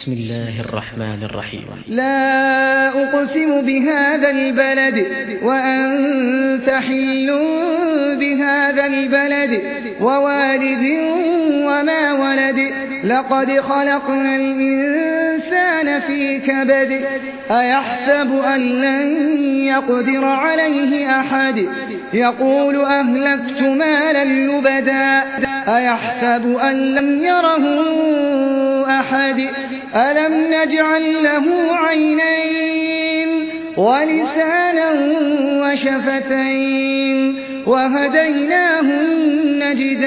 بسم الله الرحمن الرحيم. لا أقسم بهذا البلد وأنت حل بهذا البلد ووالد وما ولد لقد خلقنا الإنسان في كبد أيحسب أن لن يقدر عليه أحد يقول أهلكت مالا لبدا أيحسب أن لم يره أحد ألم نجعل له عينين ولسانا وشفتين وهديناه النجدين